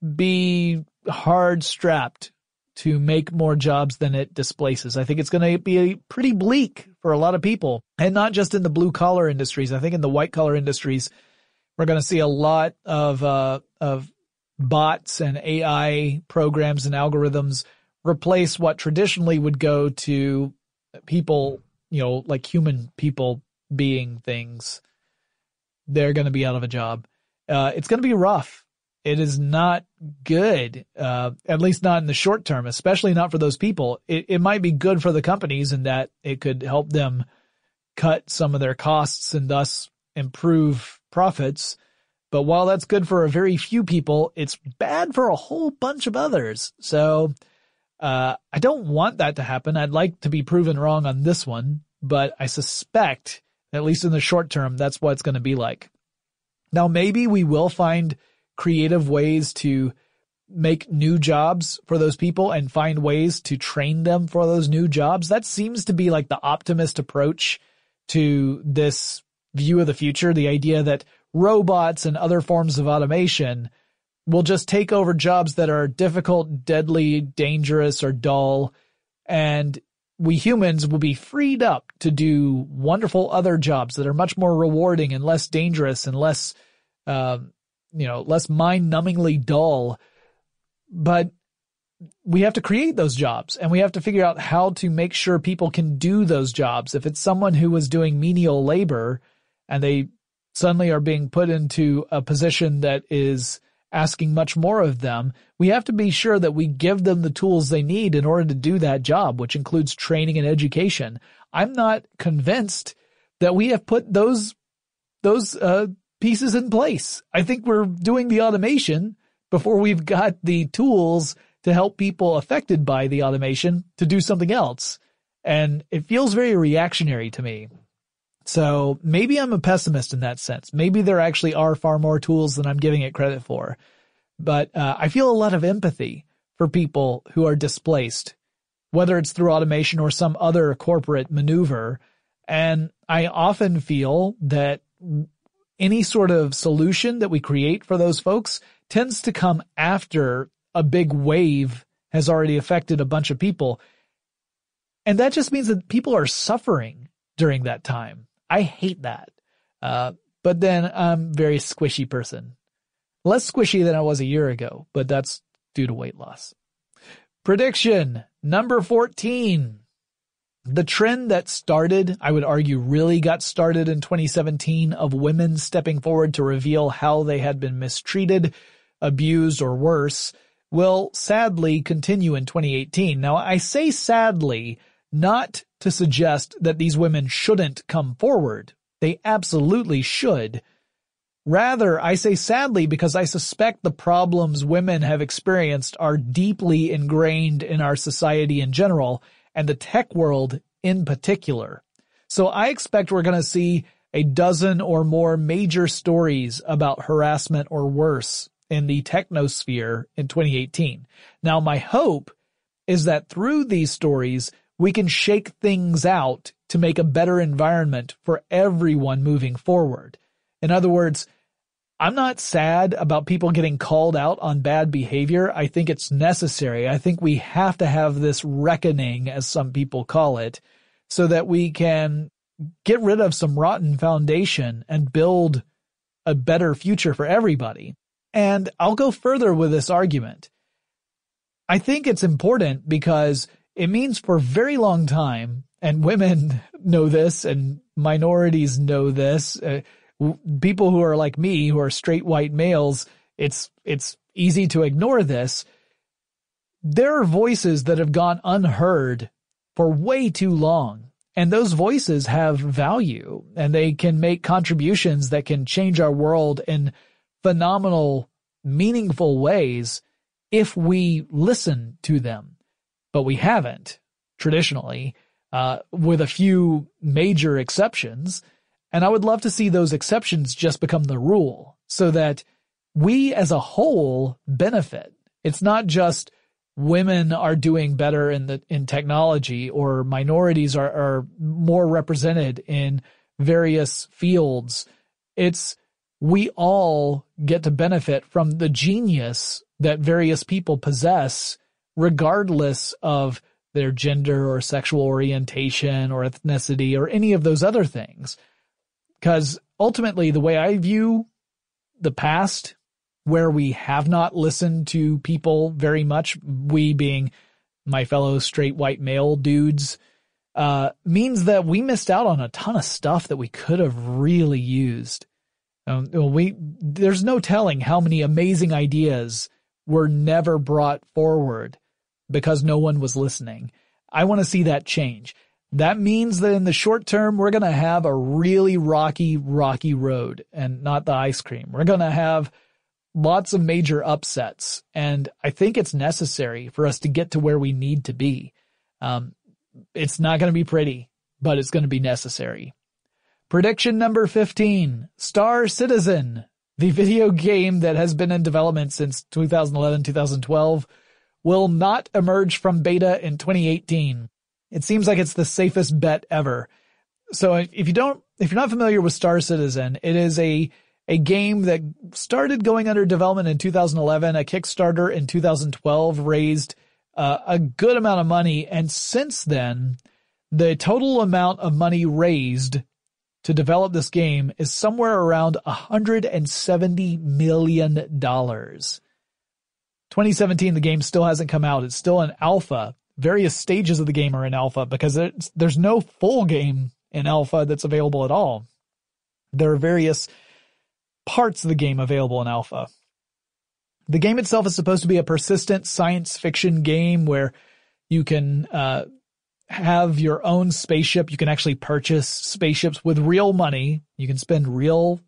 be hard strapped to make more jobs than it displaces. I think it's going to be pretty bleak for a lot of people, and not just in the blue collar industries. I think in the white collar industries, we're going to see a lot of, uh, of bots and A I programs and algorithms replace what traditionally would go to people, you know, like human people being things. They're going to be out of a job. Uh, it's going to be rough. It is not good, uh, at least not in the short term, especially not for those people. It, it might be good for the companies in that it could help them cut some of their costs and thus improve profits. But while that's good for a very few people, it's bad for a whole bunch of others. So uh, I don't want that to happen. I'd like to be proven wrong on this one, but I suspect, at least in the short term, that's what it's going to be like. Now, maybe we will find creative ways to make new jobs for those people and find ways to train them for those new jobs. That seems to be like the optimist approach to this view of the future, the idea that robots and other forms of automation will just take over jobs that are difficult, deadly, dangerous, or dull, and we humans will be freed up to do wonderful other jobs that are much more rewarding and less dangerous and less, um, you know, less mind-numbingly dull. But we have to create those jobs, and we have to figure out how to make sure people can do those jobs. If it's someone who was doing menial labor and they suddenly are being put into a position that is asking much more of them, we have to be sure that we give them the tools they need in order to do that job, which includes training and education. I'm not convinced that we have put those, those, uh, pieces in place. I think we're doing the automation before we've got the tools to help people affected by the automation to do something else. And it feels very reactionary to me. So maybe I'm a pessimist in that sense. Maybe there actually are far more tools than I'm giving it credit for. But uh, I feel a lot of empathy for people who are displaced, whether it's through automation or some other corporate maneuver. And I often feel that any sort of solution that we create for those folks tends to come after a big wave has already affected a bunch of people. And that just means that people are suffering during that time. I hate that. Uh, but then I'm a very squishy person. Less squishy than I was a year ago, but that's due to weight loss. Prediction number fourteen. The trend that started, I would argue really got started in twenty seventeen, of women stepping forward to reveal how they had been mistreated, abused, or worse, will sadly continue in twenty eighteen. Now, I say sadly not to suggest that these women shouldn't come forward. They absolutely should. Rather, I say sadly because I suspect the problems women have experienced are deeply ingrained in our society in general, and the tech world in particular. So I expect we're going to see a dozen or more major stories about harassment or worse in the technosphere in twenty eighteen. Now, my hope is that through these stories, we can shake things out to make a better environment for everyone moving forward. In other words, I'm not sad about people getting called out on bad behavior. I think it's necessary. I think we have to have this reckoning, as some people call it, so that we can get rid of some rotten foundation and build a better future for everybody. And I'll go further with this argument. I think it's important because it means for a very long time, and women know this and minorities know this, uh, people who are like me, who are straight white males, it's it's easy to ignore this. There are voices that have gone unheard for way too long, and those voices have value, and they can make contributions that can change our world in phenomenal, meaningful ways if we listen to them. But we haven't, traditionally, uh, with a few major exceptions. And I would love to see those exceptions just become the rule so that we as a whole benefit. It's not just women are doing better in the, in technology, or minorities are, are more represented in various fields. It's we all get to benefit from the genius that various people possess, regardless of their gender or sexual orientation or ethnicity or any of those other things. Because ultimately, the way I view the past, where we have not listened to people very much, we being my fellow straight white male dudes, uh, means that we missed out on a ton of stuff that we could have really used. Um, we there's no telling how many amazing ideas were never brought forward because no one was listening. I want to see that change. That means that in the short term, we're going to have a really rocky, rocky road, and not the ice cream. We're going to have lots of major upsets, and I think it's necessary for us to get to where we need to be. Um, it's not going to be pretty, but it's going to be necessary. Prediction number fifteen, Star Citizen, the video game that has been in development since two thousand eleven, two thousand twelve, will not emerge from beta in twenty eighteen. It seems like it's the safest bet ever. So if you don't, if you're not familiar with Star Citizen, it is a, a game that started going under development in two thousand eleven. A Kickstarter in two thousand twelve raised uh, a good amount of money. And since then, the total amount of money raised to develop this game is somewhere around one hundred seventy million dollars. twenty seventeen, the game still hasn't come out. It's still in alpha. Various stages of the game are in alpha because it's, there's no full game in alpha that's available at all. There are various parts of the game available in alpha. The game itself is supposed to be a persistent science fiction game where you can uh, have your own spaceship. You can actually purchase spaceships with real money. You can spend real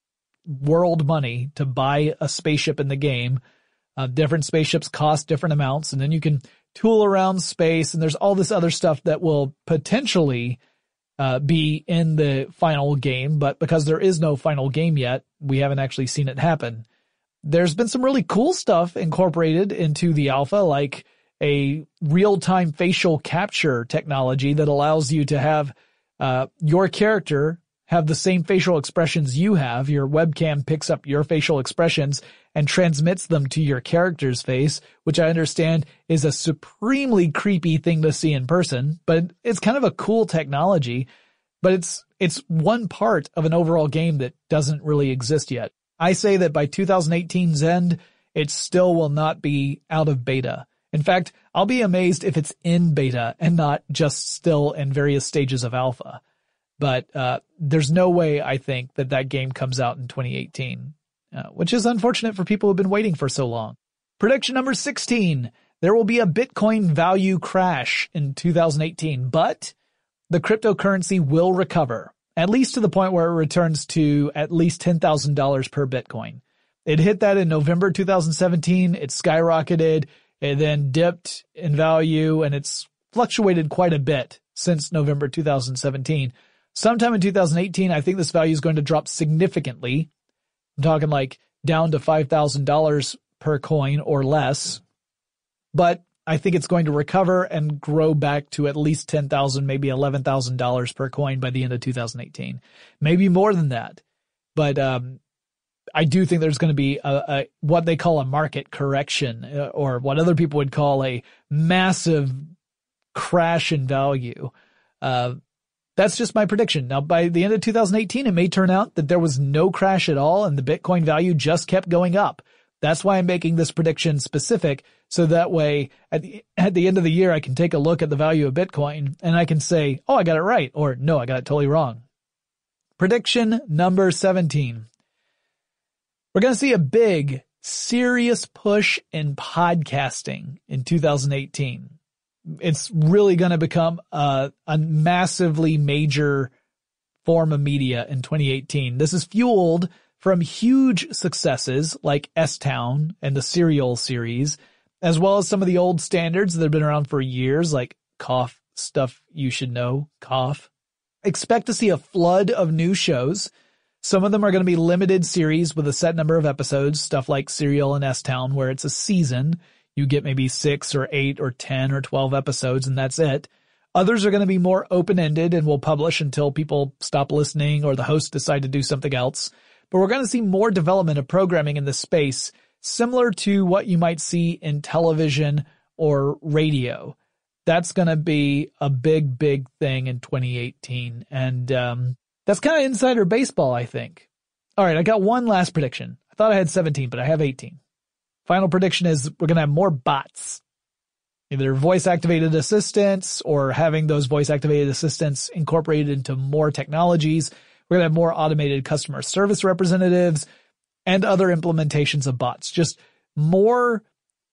world money to buy a spaceship in the game. Uh, different spaceships cost different amounts, and then you can tool around space, and there's all this other stuff that will potentially uh, be in the final game, but because there is no final game yet, we haven't actually seen it happen. There's been some really cool stuff incorporated into the alpha, like a real-time facial capture technology that allows you to have uh, your character have the same facial expressions you have. Your webcam picks up your facial expressions and transmits them to your character's face, which I understand is a supremely creepy thing to see in person, but it's kind of a cool technology. But it's it's one part of an overall game that doesn't really exist yet. I say that by two thousand eighteen's end, it still will not be out of beta. In fact, I'll be amazed if it's in beta and not just still in various stages of alpha. But uh there's no way, I think, that that game comes out in twenty eighteen, uh, which is unfortunate for people who've been waiting for so long. Prediction number sixteen. There will be a Bitcoin value crash in two thousand eighteen, but the cryptocurrency will recover, at least to the point where it returns to at least ten thousand dollars per Bitcoin. It hit that in November two thousand seventeen. It skyrocketed. It then dipped in value, and it's fluctuated quite a bit since November two thousand seventeen. Sometime in two thousand eighteen, I think this value is going to drop significantly. I'm talking like down to five thousand dollars per coin or less. But I think it's going to recover and grow back to at least ten thousand dollars, maybe eleven thousand dollars per coin by the end of two thousand eighteen. Maybe more than that. But um I do think there's going to be a, a what they call a market correction, or what other people would call a massive crash in value. Uh That's just my prediction. Now, by the end of two thousand eighteen, it may turn out that there was no crash at all and the Bitcoin value just kept going up. That's why I'm making this prediction specific, so that way at the, at the end of the year, I can take a look at the value of Bitcoin and I can say, oh, I got it right, or no, I got it totally wrong. Prediction number seventeen. We're going to see a big, serious push in podcasting in two thousand eighteen. It's really going to become a, a massively major form of media in twenty eighteen. This is fueled from huge successes like S-Town and the Serial series, as well as some of the old standards that have been around for years, like Cough, Stuff You Should Know, Cough. Expect to see a flood of new shows. Some of them are going to be limited series with a set number of episodes, stuff like Serial and S-Town, where it's a season. You get maybe six or eight or ten or twelve episodes, and that's it. Others are going to be more open-ended and will publish until people stop listening or the hosts decide to do something else. But we're going to see more development of programming in this space, similar to what you might see in television or radio. That's going to be a big, big thing in twenty eighteen. And um that's kind of insider baseball, I think. All right, I got one last prediction. I thought I had seventeen, but I have eighteen. Final prediction is we're going to have more bots, either voice-activated assistants or having those voice-activated assistants incorporated into more technologies. We're going to have more automated customer service representatives and other implementations of bots. Just more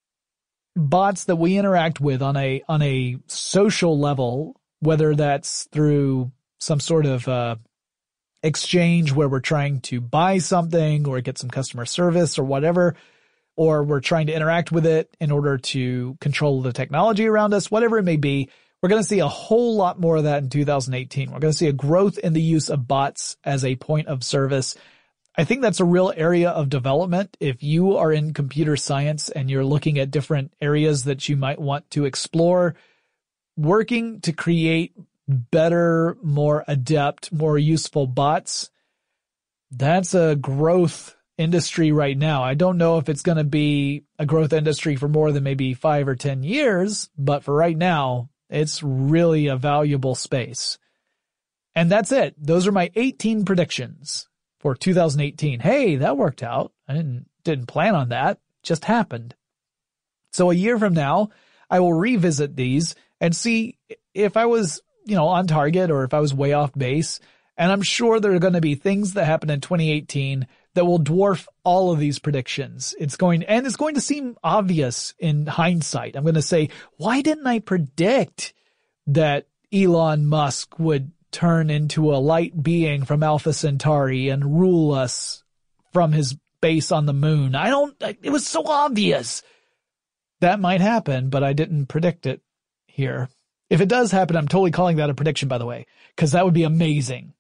bots that we interact with on a on a social level, whether that's through some sort of uh, exchange where we're trying to buy something or get some customer service or whatever, or we're trying to interact with it in order to control the technology around us, whatever it may be. We're going to see a whole lot more of that in two thousand eighteen. We're going to see a growth in the use of bots as a point of service. I think that's a real area of development. If you are in computer science and you're looking at different areas that you might want to explore, working to create better, more adept, more useful bots, that's a growth industry right now. I don't know if it's going to be a growth industry for more than maybe five or ten years, but for right now, it's really a valuable space. And that's it. Those are my eighteen predictions for two thousand eighteen. Hey, that worked out. I didn't, didn't plan on that. It just happened. So a year from now, I will revisit these and see if I was, you know, on target or if I was way off base. And I'm sure there are going to be things that happen in twenty eighteen that will dwarf all of these predictions. It's going, and it's going to seem obvious in hindsight. I'm going to say, why didn't I predict that Elon Musk would turn into a light being from Alpha Centauri and rule us from his base on the moon? I don't, it was so obvious. That might happen, but I didn't predict it here. If it does happen, I'm totally calling that a prediction, by the way, because that would be amazing.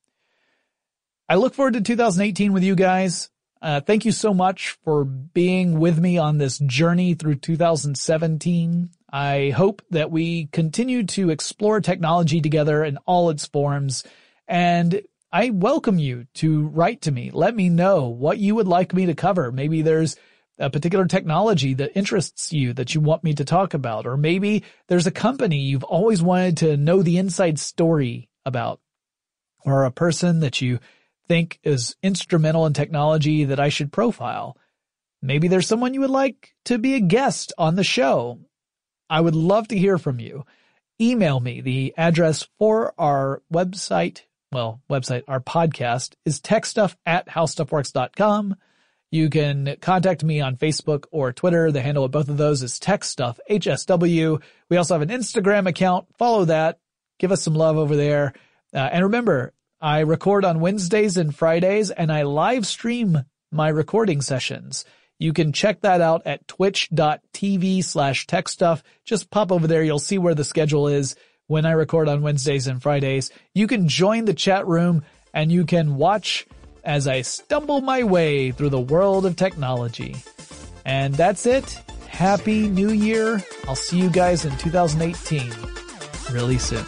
I look forward to two thousand eighteen with you guys. Uh, thank you so much for being with me on this journey through two thousand seventeen. I hope that we continue to explore technology together in all its forms. And I welcome you to write to me. Let me know what you would like me to cover. Maybe there's a particular technology that interests you that you want me to talk about. Or maybe there's a company you've always wanted to know the inside story about. Or a person that you think is instrumental in technology that I should profile. Maybe there's someone you would like to be a guest on the show. I would love to hear from you. Email me. The address for our website, well, website, our podcast is techstuff at howstuffworks dot com. You can contact me on Facebook or Twitter. The handle of both of those is techstuff, H S W. We also have an Instagram account. Follow that. Give us some love over there. Uh, and remember, I record on Wednesdays and Fridays, and I live stream my recording sessions. You can check that out at twitch.tv slash techstuff. Just pop over there. You'll see where the schedule is when I record on Wednesdays and Fridays. You can join the chat room and you can watch as I stumble my way through the world of technology. And that's it. Happy New Year. I'll see you guys in two thousand eighteen really soon.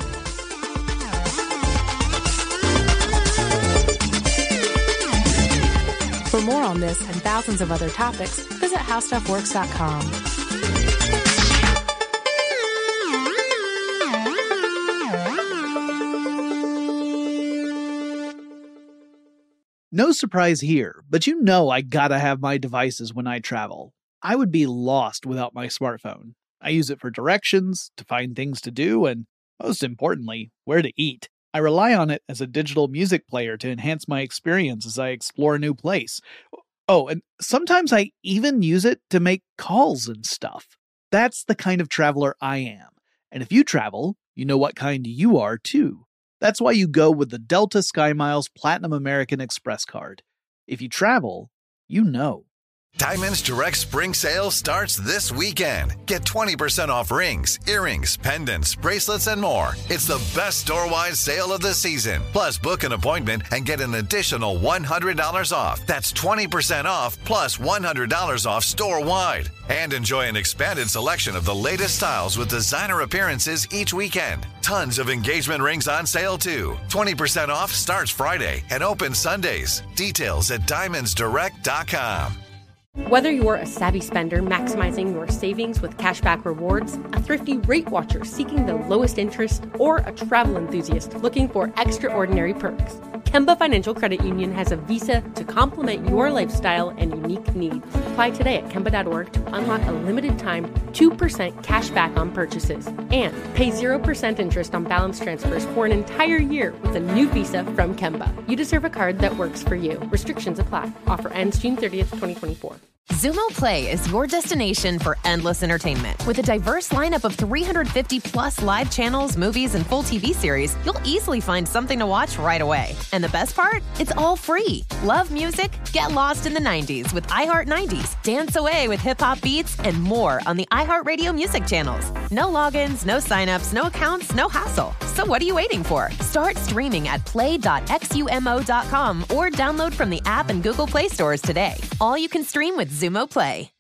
For more on this and thousands of other topics, visit how stuff works dot com. No surprise here, but you know I gotta have my devices when I travel. I would be lost without my smartphone. I use it for directions, to find things to do, and most importantly, where to eat. I rely on it as a digital music player to enhance my experience as I explore a new place. Oh, and sometimes I even use it to make calls and stuff. That's the kind of traveler I am. And if you travel, you know what kind you are too. That's why you go with the Delta SkyMiles Platinum American Express card. If you travel, you know. Diamonds Direct Spring Sale starts this weekend. Get twenty percent off rings, earrings, pendants, bracelets, and more. It's the best store-wide sale of the season. Plus, book an appointment and get an additional one hundred dollars off. That's twenty percent off plus one hundred dollars off store-wide. And enjoy an expanded selection of the latest styles with designer appearances each weekend. Tons of engagement rings on sale, too. twenty percent off starts Friday and opens Sundays. Details at diamonds direct dot com. Whether you're a savvy spender maximizing your savings with cashback rewards, a thrifty rate watcher seeking the lowest interest, or a travel enthusiast looking for extraordinary perks, Kemba Financial Credit Union has a visa to complement your lifestyle and unique needs. Apply today at kemba dot org to unlock a limited time two percent cash back on purchases and pay zero percent interest on balance transfers for an entire year with a new visa from Kemba. You deserve a card that works for you. Restrictions apply. Offer ends June thirtieth, twenty twenty-four. Xumo Play is your destination for endless entertainment. With a diverse lineup of three hundred fifty plus live channels, movies, and full T V series, you'll easily find something to watch right away. And the best part? It's all free. Love music? Get lost in the nineties with iHeart nineties, dance away with hip-hop beats, and more on the iHeartRadio music channels. No logins, no signups, no accounts, no hassle. So what are you waiting for? Start streaming at play dot xumo dot com or download from the app and Google Play stores today. All you can stream with Xumo Play.